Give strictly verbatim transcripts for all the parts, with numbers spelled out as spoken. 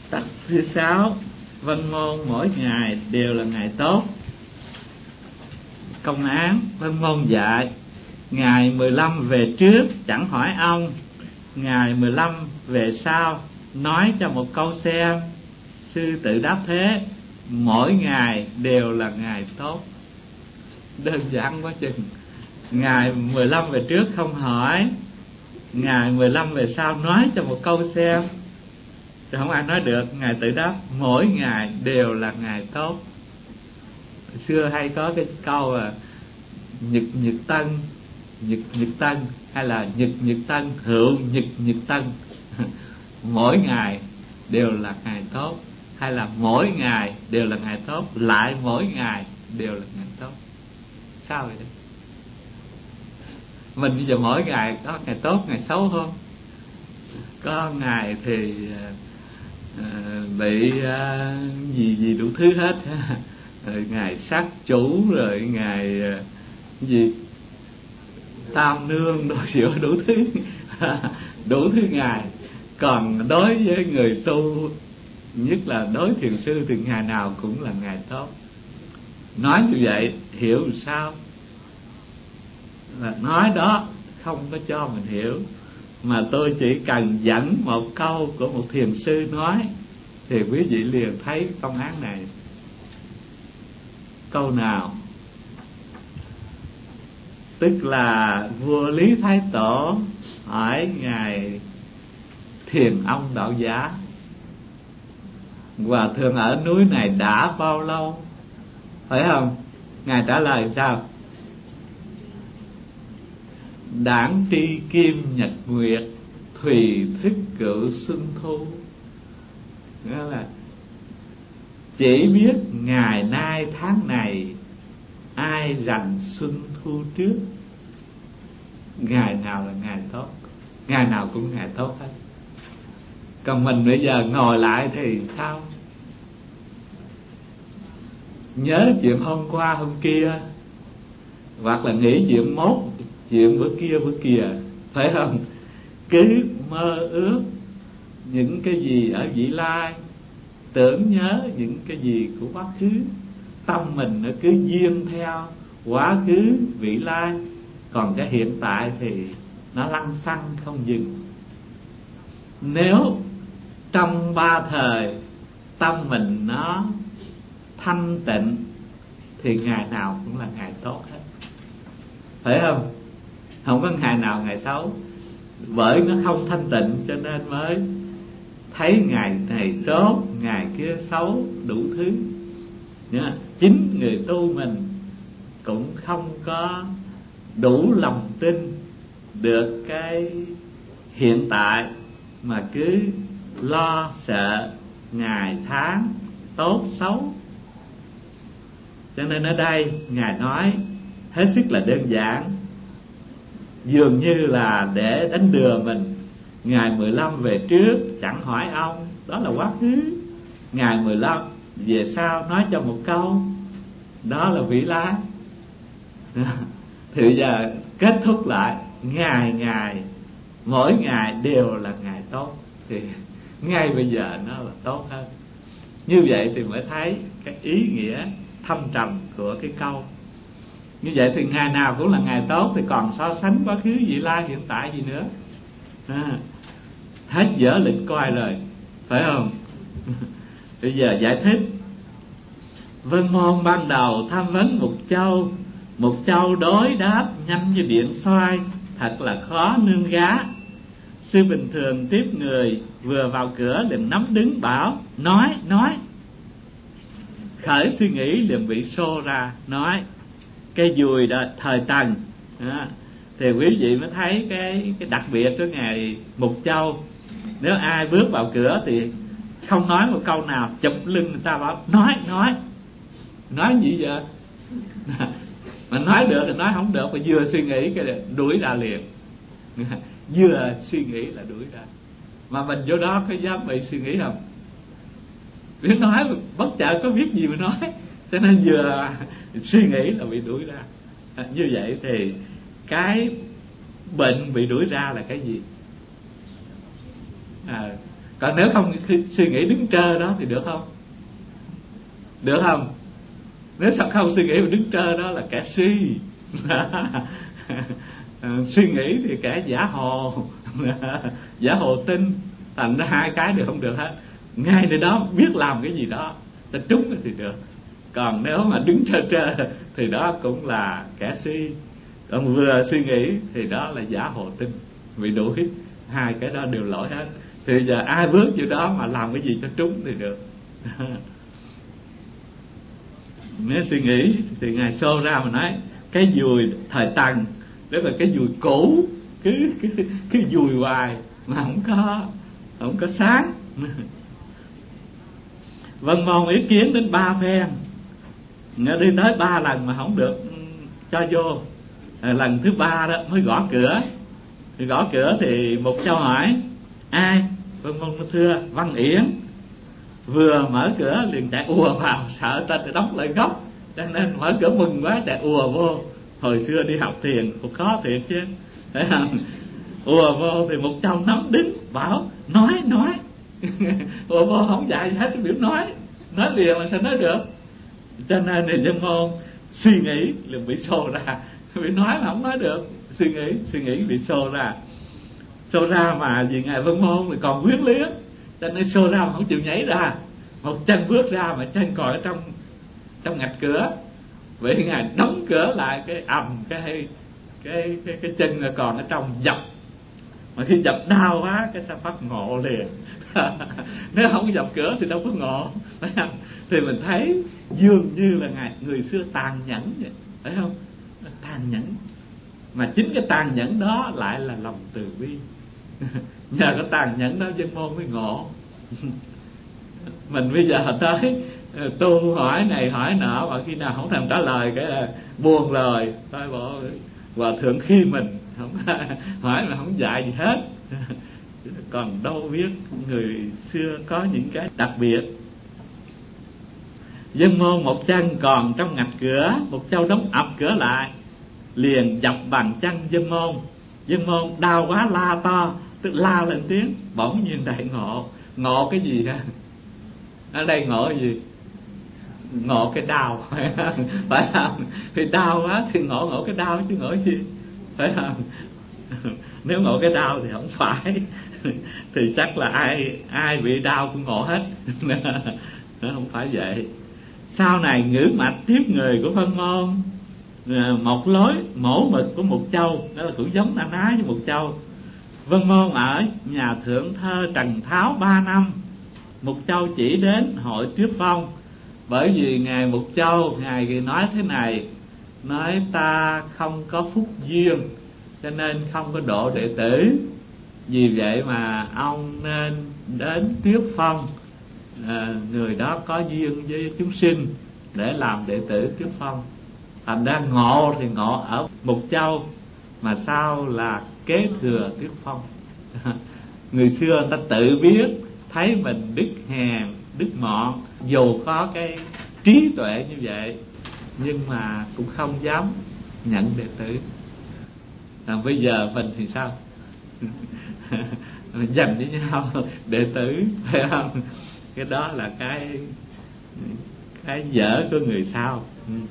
Tắc thứ sáu, văn môn mỗi ngày đều là ngày tốt. Công án văn môn dạy: ngày mười lăm về trước chẳng hỏi ông, ngày mười lăm về sau nói cho một câu xem. Sư tự đáp thế: mỗi ngày đều là ngày tốt. Đơn giản quá chừng. Ngày mười lăm về trước không hỏi, ngày mười lăm về sau nói cho một câu xem. Thì không ai nói được. Ngài tự đáp: mỗi ngày đều là ngày tốt. Xưa hay có cái câu là nhật nhật tân, nhật nhật tân, hay là nhật nhật tân, hữu nhật nhật tân. Mỗi ngày đều là ngày tốt, hay là mỗi ngày đều là ngày tốt, lại mỗi ngày đều là ngày tốt. Sao vậy đó? Mình bây giờ mỗi ngày có ngày tốt, ngày xấu không? Có ngày thì à, bị à, gì gì đủ thứ hết. Rồi ngày sát chủ, rồi ngày à, gì tam nương, đồ sửa đủ thứ. Đủ thứ ngày. Còn đối với người tu, nhất là đối thiền sư, thì ngày nào cũng là ngày tốt. Nói như vậy hiểu sao? Là nói đó không có cho mình hiểu, mà tôi chỉ cần dẫn một câu của một thiền sư nói thì quý vị liền thấy công án này. Câu nào? Tức là vua Lý Thái Tổ hỏi ngài Thiền Ông Đạo Giả: hòa thượng ở núi này đã bao lâu? Phải không? Ngài trả lời sao? Đảng tri kim nhật nguyệt, thùy thức cửu xuân thu. Nghĩa là chỉ biết ngày nay tháng này, ai rành xuân thu trước. Ngày nào là ngày tốt, ngày nào cũng ngày tốt hết. Còn mình bây giờ ngồi lại thì sao? Nhớ chuyện hôm qua hôm kia, hoặc là nghĩ chuyện mốt, chuyện bữa kia bữa kia, phải không? Cứ mơ ước những cái gì ở vị lai, tưởng nhớ những cái gì của quá khứ. Tâm mình nó cứ duyên theo quá khứ vị lai, còn cái hiện tại thì nó lăng xăng không dừng. Nếu trong ba thời tâm mình nó thanh tịnh thì ngày nào cũng là ngày tốt hết, phải không? Không có ngày nào ngày xấu. Bởi nó không thanh tịnh cho nên mới thấy ngày này tốt, ngày kia xấu, đủ thứ. Chính người tu mình cũng không có đủ lòng tin được cái hiện tại, mà cứ lo sợ ngày tháng tốt xấu. Cho nên ở đây Ngài nói hết sức là đơn giản, dường như là để đánh lừa mình. Ngày mười lăm về trước chẳng hỏi ông, đó là quá khứ. Ngày mười lăm về sau nói cho một câu, đó là vị lai. Thì giờ kết thúc lại, ngày ngày mỗi ngày đều là ngày tốt, thì ngay bây giờ nó là tốt hơn. Như vậy thì mới thấy cái ý nghĩa thâm trầm của cái câu. Như vậy thì ngày nào cũng là ngày tốt, thì còn so sánh quá khứ vị lai hiện tại gì nữa? À, hết dở lịch coi rồi, phải không? Bây giờ giải thích. Vân môn ban đầu tham vấn Mục Châu. Mục Châu đối đáp nhanh như điện xoay, thật là khó nương gá. Sư bình thường tiếp người, vừa vào cửa liền nắm đứng bảo: nói, nói. Khởi suy nghĩ liền bị xô ra, nói: cái dùi đó thời Tần. Đó. Thì quý vị mới thấy cái, cái đặc biệt của Ngài Mục Châu. Nếu ai bước vào cửa thì không nói một câu nào, chụp lưng người ta bảo: nói, nói. Nói gì vậy? Mà nói được thì nói, không được mà vừa suy nghĩ cái đuổi ra liền. Vừa suy nghĩ là đuổi ra. Mà mình vô đó có dám bị suy nghĩ không? Nếu nói bất chợt có biết gì mà nói, cho nên vừa suy nghĩ là bị đuổi ra. À, như vậy thì cái bệnh bị đuổi ra là cái gì? À, Còn nếu không suy nghĩ đứng trơ đó thì được không? Được không? Nếu sao không suy nghĩ mà đứng trơ đó là kẻ si. Suy nghĩ thì kẻ giả hồ. Giả hồ tin. Thành ra hai cái đều không được hết. Ngay nơi đó biết làm cái gì đó, ta trúng thì được. Còn nếu mà đứng trơ trơ thì đó cũng là kẻ si. Còn vừa suy nghĩ thì đó là giả hồ tin. Bị đuổi. Hai cái đó đều lỗi hết. Thì giờ ai bước vô đó mà làm cái gì cho trúng thì được. Nếu suy nghĩ thì Ngài xô ra mà nói cái dùi thời Tần đó là cái dùi cũ, cứ cứ cứ dùi hoài mà không có không có sáng. Vân Môn ý kiến đến ba phen, nghe đi tới ba lần mà không được cho vô. Lần thứ ba đó mới gõ cửa. Thì gõ cửa thì Mục Châu hỏi ai? Vân Môn thưa Văn Yển. Vừa mở cửa liền chạy ùa vào, sợ ta đóng lại góc, cho nên mở cửa mừng quá chạy ùa vô. Hồi xưa đi học thiền cũng khó thiệt chứ, thấy không? Ùa vô thì Mục Châu nắm đứng bảo nói nói. Ùa vô không dạy gì hết, cái biểu nói nói liền mà sao nói được. Cho nên thì Vân Môn suy nghĩ liền bị xô ra, bị nói mà không nói được. Suy nghĩ suy nghĩ bị xô ra, xô ra mà vì Ngài Vân Môn thì còn quyến luyến, cho nên xô ra mà không chịu nhảy ra. Một chân bước ra mà chân còn ở trong trong ngạch cửa. Vậy Ngài đóng cửa lại, cái ầm cái cái cái cái chân còn ở trong dập. Mà khi dập đau quá cái sao phát ngộ liền. Nếu không dập cửa thì đâu có ngộ. Thì mình thấy dường như là Ngài người xưa tàn nhẫn vậy, phải không? Tàn nhẫn. Mà chính cái tàn nhẫn đó lại là lòng từ bi. Nhờ cái tàn nhẫn đó Vân Môn mới ngộ. Mình bây giờ tới tu hỏi này hỏi nọ, và khi nào không thèm trả lời cái là buồn lời, thôi bỏ Hòa Thượng khi mình không hỏi là không dạy gì hết. Còn đâu biết người xưa có những cái đặc biệt. Vân Môn một chân còn trong ngạch cửa, Mục Châu đóng ập cửa lại, liền dập bằng chân Vân Môn. Vân Môn đau quá la to, tức la lên tiếng. Bỗng nhiên đại ngộ. Ngộ cái gì ha? Ở đây ngộ cái gì? Ngộ cái đau. Phải không? Thì đau quá thì ngộ ngộ cái đau chứ ngộ gì, phải không? Nếu ngộ cái đau thì không phải. Thì chắc là ai ai bị đau cũng ngộ hết. Nó không phải vậy. Sau này ngữ mạch tiếp người của Vân Môn, một lối mổ mực của Mục Châu, đó là cũng giống Na Ná với Mục Châu. Vân Môn ở nhà thượng thơ Trần Tháo ba năm, Mục Châu chỉ đến hội Triếp Phong. Bởi vì Ngài Mục Châu, Ngài nói thế này, nói ta không có phúc duyên cho nên không có độ đệ tử. Vì vậy mà ông nên đến Triếp Phong, à, người đó có duyên với chúng sinh để làm đệ tử Triếp Phong. Thành ra ngộ thì ngộ ở Mục Châu, mà sau là kế thừa Triếp Phong. Người xưa người ta tự biết thấy mình đức hèn, đức mọn, dù có cái trí tuệ như vậy nhưng mà cũng không dám nhận đệ tử. Còn bây giờ mình thì sao? Dành với nhau đệ tử, phải không? Cái đó là cái cái dở của người sau.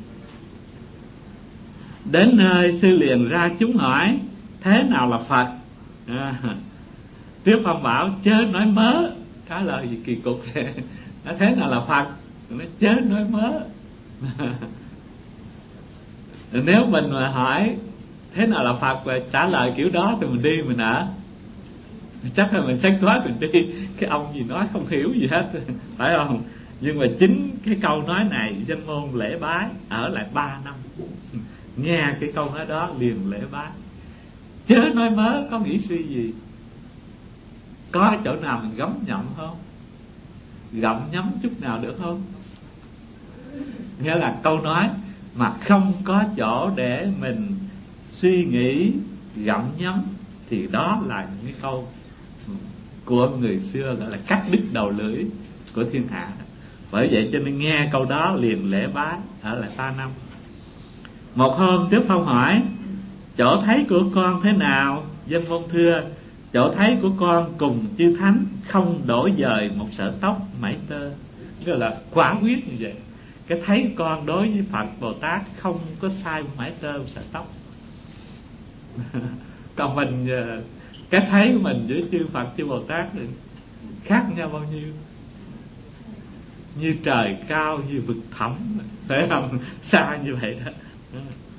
Đến nơi sư liền ra chúng hỏi thế nào là Phật. à, Tiếp Phong bảo chớ nói mớ. Trả lời gì kỳ cục. Nói thế nào là Phật, nói chớ nói mớ. Nếu mình mà hỏi thế nào là Phật và trả lời kiểu đó thì mình đi mình ở, chắc là mình sáng tối mình đi. Cái ông gì nói không hiểu gì hết, phải không? Nhưng mà chính cái câu nói này Vân Môn lễ bái, ở lại ba năm. Nghe cái câu nói đó liền lễ bái. Chớ nói mớ có nghĩ suy gì? Có chỗ nào mình gấm nhậm không? Gặm nhấm chút nào được không? Nghĩa là câu nói mà không có chỗ để mình suy nghĩ gặm nhấm, thì đó là những cái câu của người xưa gọi là cắt đứt đầu lưỡi của thiên hạ. Bởi vậy cho nên nghe câu đó liền lễ bái, ở lại ba năm. Một hôm Tiếp Phong hỏi chỗ thấy của con thế nào? Vân Môn thưa chỗ thấy của con cùng chư thánh không đổi dời một sợi tóc mảy tơ. Nghĩa là quả quyết như vậy. Cái thấy con đối với Phật Bồ Tát không có sai một mảy tơ, một sợi tóc. Còn mình, cái thấy của mình với chư Phật chư Bồ Tát thì khác nhau bao nhiêu. Như trời cao, như vực thẳm, phải không? Xa như vậy đó.